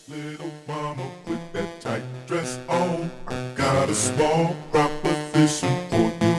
little mama with that tight dress on. I got a small proposition for you.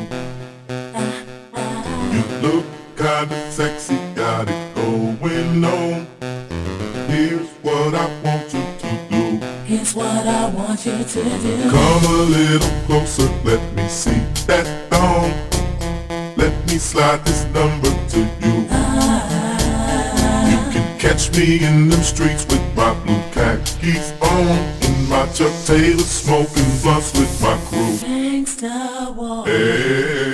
You look kinda sexy, got it going on. Here's what I want you to do. Here's what I want you to do. Come a little closer, let me see that thong. Let me slide this number to you. You can catch me in them streets with my blue khakis on, in my Chuck Taylor, smoking blunts with my crew. Gangsta walk. Hey.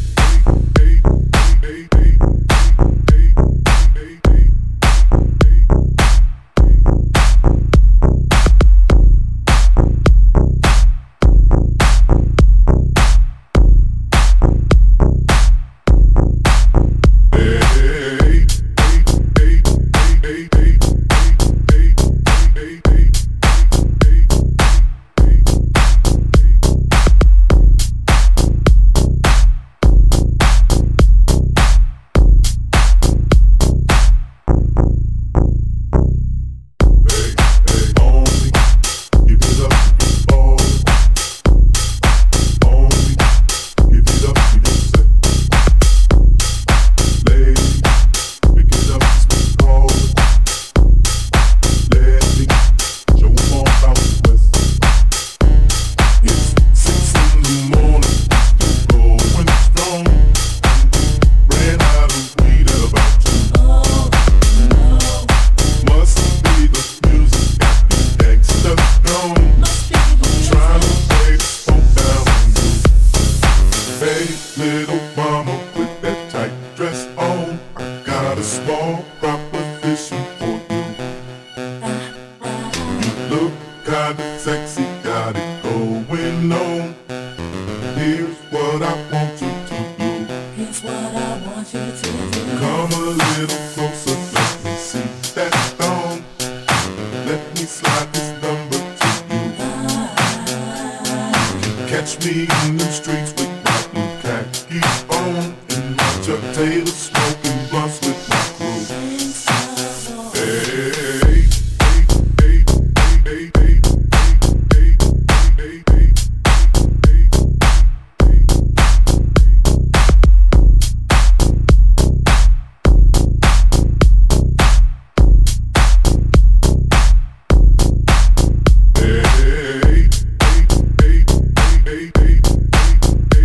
Little mama with that tight dress on, I got a small proposition for you. You look kinda sexy, got it going on. Here's what I want you to do. Here's what I want you to do. Come a little closer, let me see that thong. Let me slide this number to you. Catch me in the streets with my blue khakis on, in my Chuck Taylor, smoking blunts with my crew. Hey, hey, hey, hey, hey, hey, hey, hey, hey. Hey, hey, hey, hey, hey, hey, hey.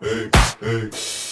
hey, hey.